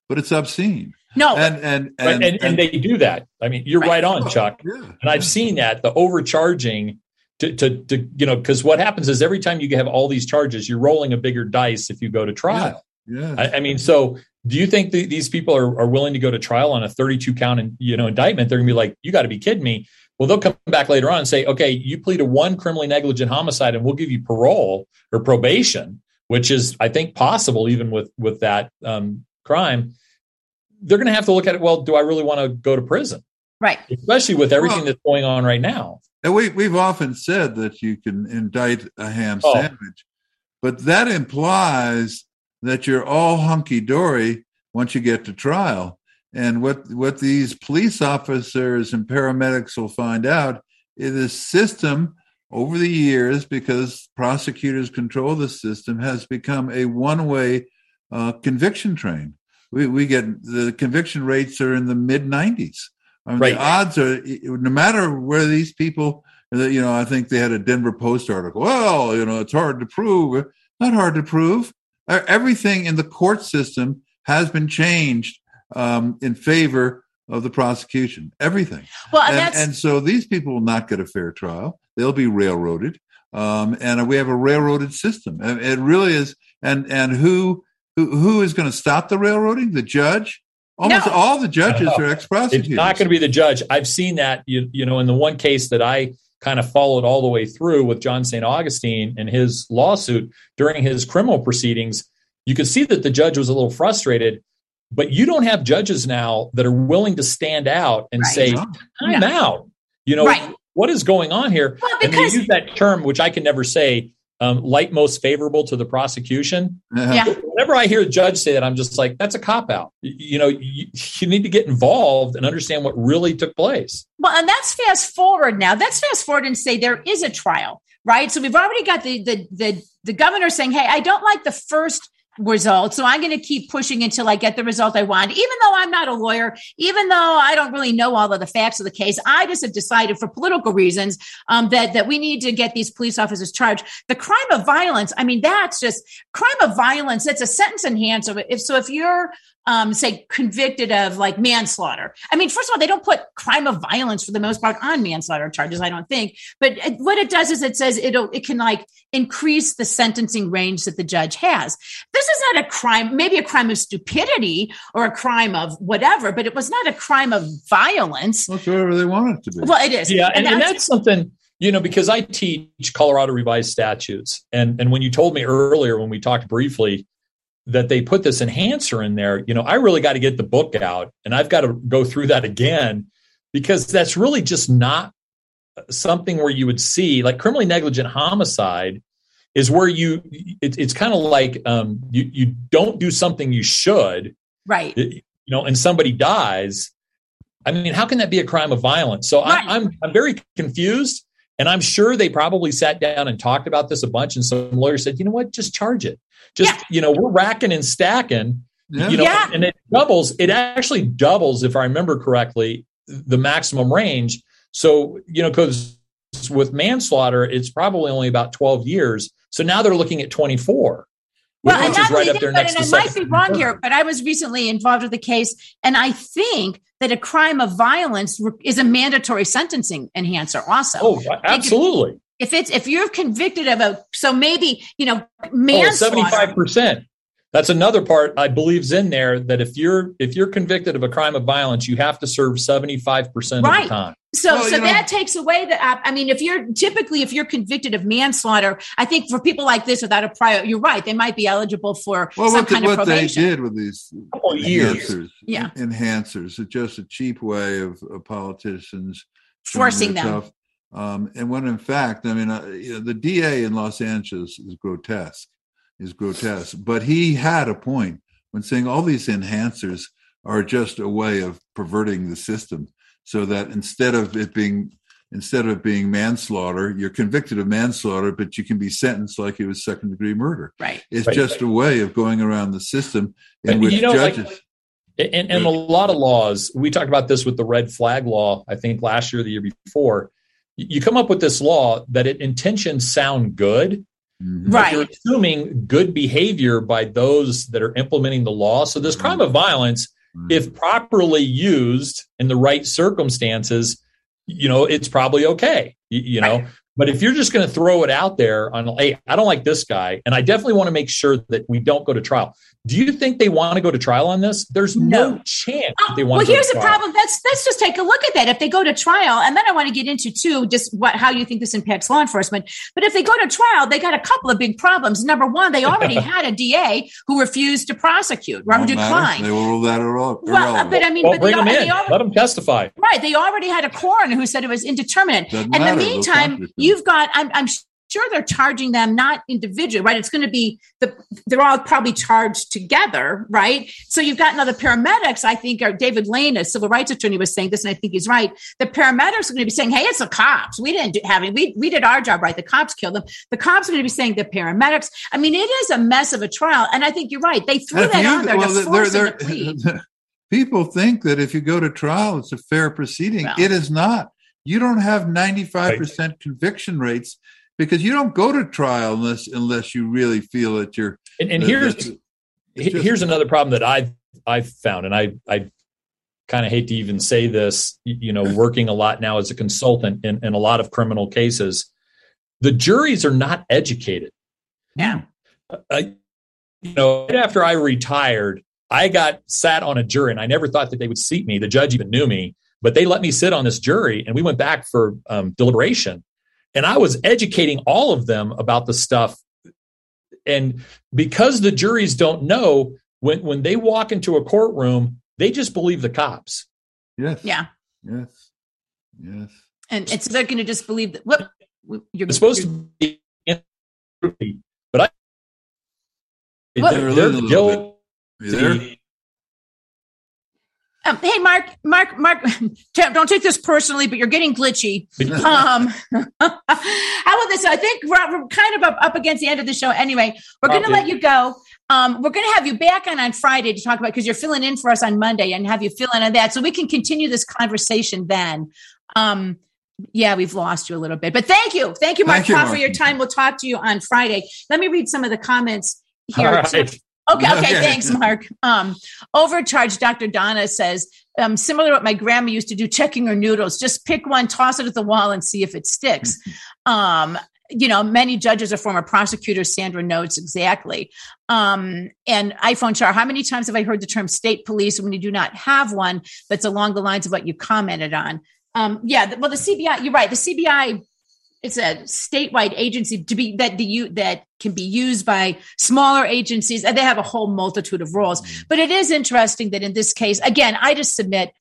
but it's obscene. No, and and and, and, and, and they do that. I mean, you're right, right on, Chuck. Yeah, and I've yeah. seen that, the overcharging to, to, to you know, because what happens is every time you have all these charges, you're rolling a bigger dice if you go to trial. Yeah. yeah. I, I mean, so do you think that these people are, are willing to go to trial on a thirty-two count and you know indictment? They're going to be like, you got to be kidding me. Well, they'll come back later on and say, okay, you plead a one criminally negligent homicide and we'll give you parole or probation, which is, I think, possible even with, with that um, crime. They're going to have to look at it. Well, do I really want to go to prison? Right. Especially with everything well, that's going on right now. And we, we've often said that you can indict a ham oh. sandwich, but that implies that you're all hunky-dory once you get to trial. And what, what these police officers and paramedics will find out is the system over the years, because prosecutors control the system, has become a one-way uh, conviction train. We we get the conviction rates are in the mid nineties. I mean, right. The odds are, no matter where these people, you know, I think they had a Denver Post article. Well, you know, it's hard to prove. Not hard to prove. Everything in the court system has been changed um, in favor of the prosecution. Everything. Well, and, that's... and so these people will not get a fair trial. They'll be railroaded, um, and we have a railroaded system. It really is. And and who. Who, who is going to stop the railroading? The judge? Almost no. all the judges no. are ex-prosecutors. It's not going to be the judge. I've seen that, you, you know, in the one case that I kind of followed all the way through with John Saint Augustine and his lawsuit during his criminal proceedings, you could see that the judge was a little frustrated, but you don't have judges now that are willing to stand out and right. say, I'm no. out. You know, right. what is going on here? Well, and they use that term, which I can never say, Um, light most favorable to the prosecution. Uh-huh. Yeah. Whenever I hear a judge say that, I'm just like, that's a cop out. You, you know, you, you need to get involved and understand what really took place. Well, and that's fast forward now. Let's fast forward and say there is a trial, right? So we've already got the the the, the governor saying, hey, I don't like the first result, so I'm going to keep pushing until I get the result I want. Even though I'm not a lawyer, even though I don't really know all of the facts of the case, I just have decided for political reasons um, that, that we need to get these police officers charged. The crime of violence, I mean, that's just crime of violence. That's a sentence enhancer. If so, if you're Um, say convicted of like manslaughter. I mean, first of all, they don't put crime of violence for the most part on manslaughter charges, I don't think. But it, what it does is it says it'll, it can like increase the sentencing range that the judge has. This is not a crime, maybe a crime of stupidity or a crime of whatever, but it was not a crime of violence. That's whatever they want it to be. Well, it is. Yeah. And, and, and that's something, you know, because I teach Colorado revised statutes. And, and when you told me earlier, when we talked briefly, that they put this enhancer in there, you know, I really got to get the book out and I've got to go through that again, because that's really just not something where you would see, like criminally negligent homicide is where you, it, it's kind of like um, you, you don't do something you should, right? You know, and somebody dies. I mean, how can that be a crime of violence? So right. I, I'm, I'm very confused, and I'm sure they probably sat down and talked about this a bunch. And some lawyers said, you know what, just charge it. Just, yeah. you know, we're racking and stacking, yeah. you know, yeah. and it doubles. It actually doubles, if I remember correctly, the maximum range. So, you know, because with manslaughter, it's probably only about twelve years. So now they're looking at twenty-four. Well, and not right up there next to I might be wrong here, but I was recently involved with a case, and I think that a crime of violence is a mandatory sentencing enhancer also. Oh, absolutely. If it's if you're convicted of a so maybe you know manslaughter, seventy-five percent. That's another part I believe's in there, that if you're if you're convicted of a crime of violence, you have to serve seventy-five percent right. of the time. So well, so know, that takes away the I mean, if you're typically if you're convicted of manslaughter, I think for people like this without a prior, you're right, they might be eligible for well, some what kind the, of what probation. What they did with these oh, enhancers, yeah. enhancers, it's just a cheap way of, of politicians forcing them. Um, and when in fact, I mean, uh, you know, the D A in Los Angeles is grotesque, is grotesque. But he had a point when saying all these enhancers are just a way of perverting the system, so that instead of it being instead of being manslaughter, you're convicted of manslaughter, but you can be sentenced like it was second degree murder. Right. It's right. just a way of going around the system in and, which you know, judges. Like, and, and a lot of laws, we talked about this with the red flag law, I think last year, or the year before. You come up with this law that it intentions sound good, Mm-hmm. Right. You're assuming good behavior by those that are implementing the law. So this crime of violence, mm-hmm. if properly used in the right circumstances, you know, it's probably okay, you, you know. Right. But if you're just going to throw it out there on, hey, I don't like this guy, and I definitely want to make sure that we don't go to trial. Do you think they want to go to trial on this? There's no, no chance that they want well, to go here's to the trial. problem. Let's let's just take a look at that. If they go to trial, and then I want to get into too, just what how you think this impacts law enforcement. But if they go to trial, they got a couple of big problems. Number one, they already had a D A who refused to prosecute, who declined. They will rule that irrelevant. Well, but I mean, well, but bring they, them in. Already, let them testify. Right. They already had a coroner who said it was indeterminate. Doesn't In matter. the meantime, you've got. I'm. I'm sure they're charging them not individually, right? It's going to be the they're all probably charged together, right? So you've got another paramedics. I think or David Lane, a civil rights attorney, was saying this, and I think he's right. The paramedics are going to be saying, "Hey, it's the cops. We didn't do, have it. We we did our job right. The cops killed them." The cops are going to be saying the paramedics. I mean, it is a mess of a trial, and I think you're right. They threw that you, on there well, to force they're, they're, them to plead. People think that if you go to trial, it's a fair proceeding. Well, it is not. You don't have ninety-five percent right. conviction rates. Because you don't go to trial unless unless you really feel that you're. And, and that, here's just, here's another problem that I've I've found, and I I kind of hate to even say this, you know, working a lot now as a consultant in, in a lot of criminal cases, the juries are not educated. Yeah. I, you know, right after I retired, I got sat on a jury, and I never thought that they would seat me. The judge even knew me, but they let me sit on this jury, and we went back for um, deliberation. And I was educating all of them about the stuff. And because the juries don't know, when, when they walk into a courtroom, they just believe the cops. Yes. Yeah. Yes. Yes. And it's they're going to just believe that. Whoop, you're it's supposed you're, to be, but I. They're, they're guilty. Um, hey, Mark, Mark, Mark, don't take this personally, but you're getting glitchy. Um, how about this? I think we're, we're kind of up, up against the end of the show anyway. We're going to let you go. Um, we're going to have you back on on Friday to talk about, because you're filling in for us on Monday, and have you fill in on that so we can continue this conversation then. Um, yeah, we've lost you a little bit, but thank you. Thank you, Mark, thank you, Mark. for your time. We'll talk to you on Friday. Let me read some of the comments here. All right. Okay, okay, thanks, Mark. Um, overcharged Doctor Donna says, um, similar to what my grandma used to do, checking her noodles. Just pick one, toss it at the wall, and see if it sticks. Um, you know, many judges are former prosecutors, Sandra notes, exactly. Um, and iPhone Char, how many times have I heard the term state police when you do not have one that's along the lines of what you commented on? Um, yeah, well, the C B I, you're right, the C B I, it's a statewide agency to be that the that can be used by smaller agencies, and they have a whole multitude of roles. But it is interesting that in this case, again, I just submit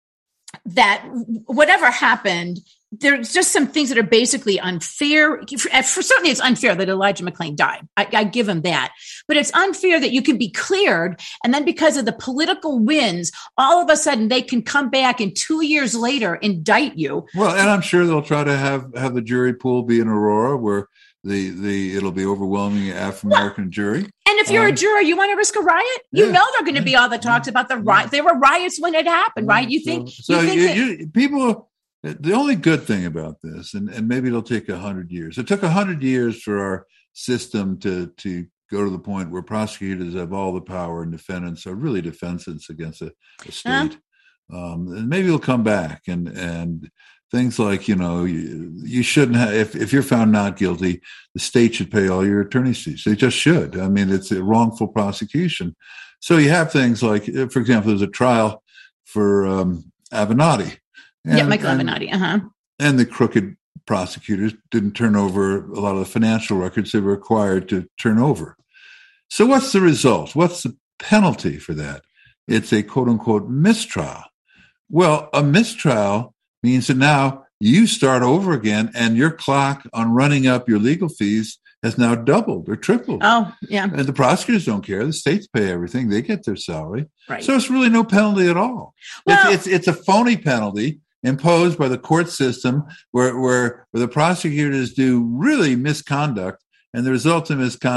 that whatever happened, there's just some things that are basically unfair. For, for certainly, it's unfair that Elijah McClain died. I, I give him that. But it's unfair that you can be cleared, and then because of the political winds, all of a sudden they can come back and two years later indict you. Well, and I'm sure they'll try to have, have the jury pool be in Aurora, where the the it'll be overwhelming African American well, jury. And if you're um, a juror, you want to risk a riot? You yeah, know they're going to be all the talks yeah, about the riot. Yeah. There were riots when it happened, right? You think? So, so you think you, that- you, people. The only good thing about this, and, and maybe it'll take a hundred years. It took a hundred years for our system to to go to the point where prosecutors have all the power and defendants are really defendants against a, a state. Uh-huh. Um, and maybe it'll come back, and and things like, you know, you, you shouldn't have, if, if you're found not guilty, the state should pay all your attorney's fees. They just should. I mean, it's a wrongful prosecution. So you have things like, for example, there's a trial for um, Avenatti. And, yeah, Michael Avenatti, uh-huh. And the crooked prosecutors didn't turn over a lot of the financial records they were required to turn over. So what's the result? What's the penalty for that? It's a quote-unquote mistrial. Well, a mistrial means that now you start over again, and your clock on running up your legal fees has now doubled or tripled. Oh, yeah. And the prosecutors don't care. The states pay everything. They get their salary. Right. So it's really no penalty at all. Well, it's, it's, it's a phony penalty imposed by the court system where, where, where the prosecutors do really misconduct, and the result of misconduct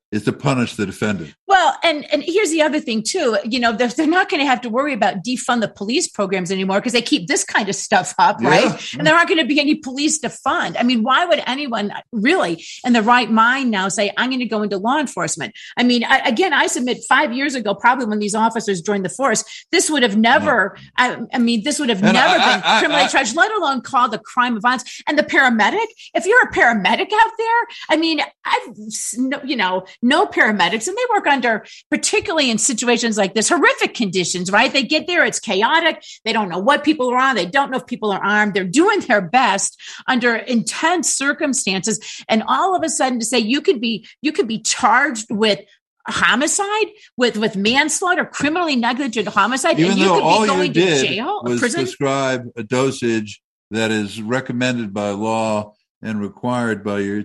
is to punish the defendant. Well, and and here's the other thing too. You know, they're, they're not going to have to worry about defund the police programs anymore because they keep this kind of stuff up, right? Yeah. And there aren't going to be any police to fund. I mean, why would anyone really in the right mind now say, I'm going to go into law enforcement? I mean, I, again, I submit five years ago, probably when these officers joined the force, this would have never, no. I, I mean, this would have and never I, been I, criminally I, charged, let alone called a crime of violence. And the paramedic, if you're a paramedic out there, I mean, I've, you know, no paramedics, and they work under, particularly in situations like this, horrific conditions, right? They get there, it's chaotic. They don't know what people are on. They don't know if people are armed. They're doing their best under intense circumstances. And all of a sudden to say you could be, you could be charged with homicide, with, with manslaughter, criminally negligent homicide, even and you though could all be going you did to jail was or prison? Prescribe a dosage that is recommended by law and required by your.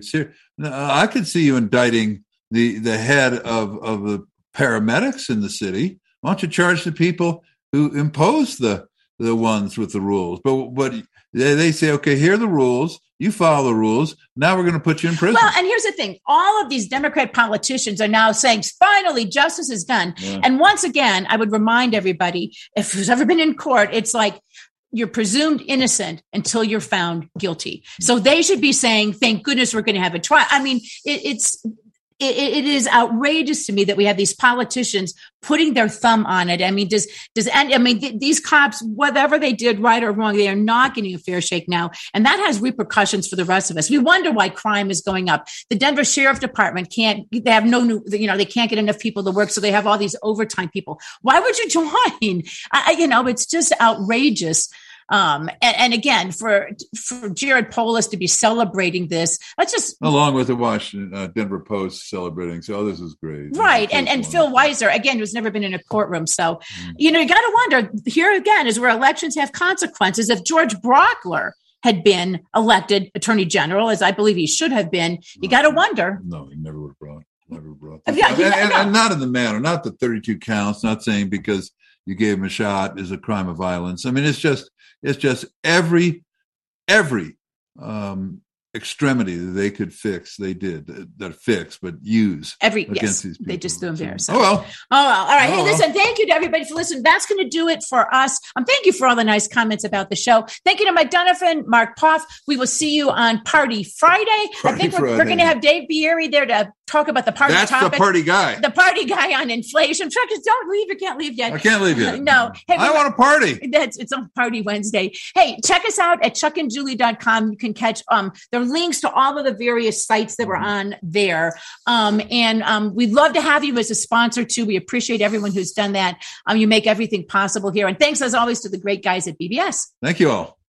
I could see you indicting the the head of, of the paramedics in the city. Why don't you charge the people who impose the the ones with the rules? But but they, they say, okay, here are the rules. You follow the rules. Now we're going to put you in prison. Well, and here's the thing. All of these Democrat politicians are now saying, finally, justice is done. Yeah. And once again, I would remind everybody, if who's ever been in court, it's like, you're presumed innocent until you're found guilty. So they should be saying, thank goodness we're going to have a trial. I mean, it, it's, it, it is outrageous to me that we have these politicians putting their thumb on it. I mean, does, does, I mean, th- these cops, whatever they did right or wrong, they are not getting a fair shake now. And that has repercussions for the rest of us. We wonder why crime is going up. The Denver Sheriff Department can't, they have no new, you know, they can't get enough people to work. So they have all these overtime people. Why would you join? I, you know, it's just outrageous. Um, and, and again, for for Jared Polis to be celebrating this, let's just along with the Washington uh, Denver Post celebrating. So oh, this is great, right? And and Phil Weiser again, who's never been in a courtroom. So mm. you know, you got to wonder here again is where elections have consequences. If George Brockler had been elected Attorney General, as I believe he should have been, you got to wonder. No, he never would have brought. Never brought. Yeah, and, and, and not in the manner, not the thirty-two counts. Not saying because you gave him a shot is a crime of violence. I mean, it's just. It's just every every um, extremity that they could fix, they did. That fix, but use every against yes, these people. They just threw them there. So. Oh well. Oh well. All right. Oh, hey, well. listen. Thank you to everybody for listening. That's going to do it for us. Um, thank you for all the nice comments about the show. Thank you to Mike Donovan, Mark Poff. We will see you on Party Friday. Party I think we're, Friday. we're going to have Dave Bieri there to talk about the party That's topic. the party guy. The party guy on inflation. Truckers, don't leave. You can't leave yet. I can't leave yet. No. Hey, I want to party. That's it's on Party Wednesday. Hey, check us out at chuck and julie dot com. You can catch um there are links to all of the various sites that we're on there. Um, and um, we'd love to have you as a sponsor too. We appreciate everyone who's done that. Um, you make everything possible here. And thanks as always to the great guys at B B S. Thank you all.